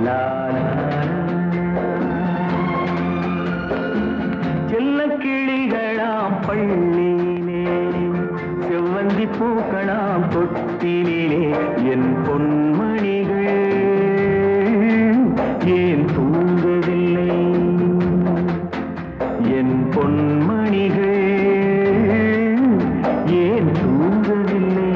லா, லா. செல்ல கிளிகளாம் பள்ளியிலே செவ்வந்தி பூக்களாம் தொட்டிலே என் பொன்மணிகள் ஏன் தூங்கவில்லை என் பொன்மணிகள் ஏன் தூங்கவில்லை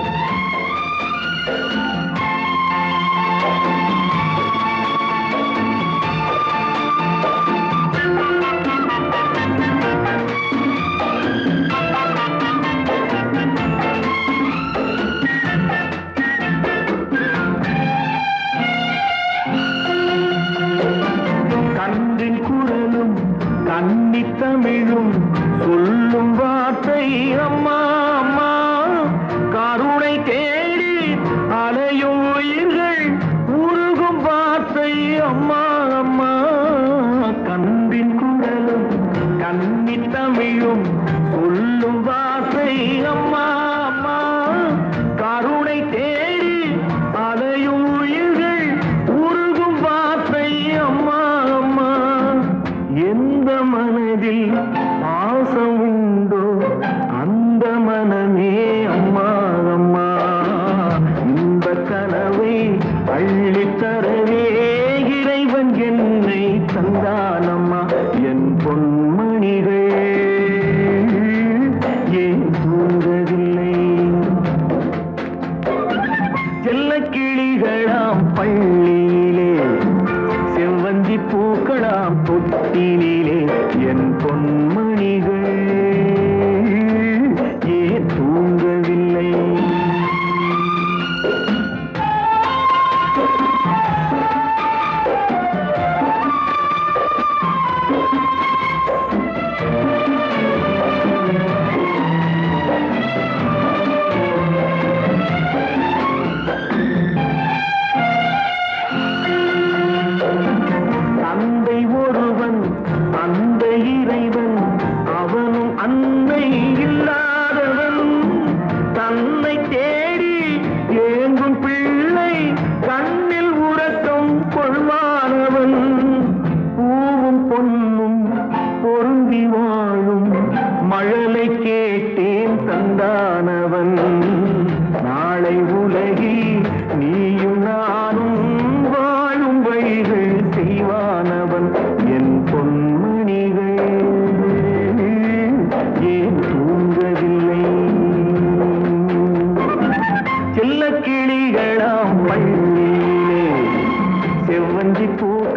கன்றின் குரலும் கன்னி தமிழும் சொல்லும் வார்த்தை அம்மா அம்மா கருணை தேடி அலையும் உயிர்கள் உருகும் வார்த்தை அம்மா அம்மா கன்றின் குரலும் கன்னி தமிழும் சொல்லும் வார்த்தை அம்மா அம்மா கருணை தேடி அலையும் உயிர்கள் உருகும் வார்த்தை அம்மா அம்மா எந்த மனதில் பாசம் உண்டோ அந்த மனமே அம்மா அம்மா இந்த கனவை அள்ளித்தரவே இறைவன் என்னை தந்தானம்மா என் பொன்மணிகள் ஏன் தூங்கவில்லை செல்ல கிளிகளாம் பள்ளியிலே செவ்வந்தி பூக்களாம் தொட்டிலே என் பொன்மணிகள் ஏன் தூங்கவில்லை தந்தை ஒருவன் தந்தை இறைவன் அவனும் அன்னை இல்லாதவன் தன்னை தேடி ஏங்கும் பிள்ளை கண்ணில் உறக்கம் கொள்வானவன் பூவும் பொன்னும் பொருந்தி வாழும் மழலை கேட்டேன் தந்தானவன் நாளை உலகில் நீயும் நானும் வாழும் வழிகள் செய்வானவன் என் பொன்மணிகள் ஏன் தூங்கவில்லை செல்ல கிளிகளாம் பள்ளியிலே செவ்வந்தி பூ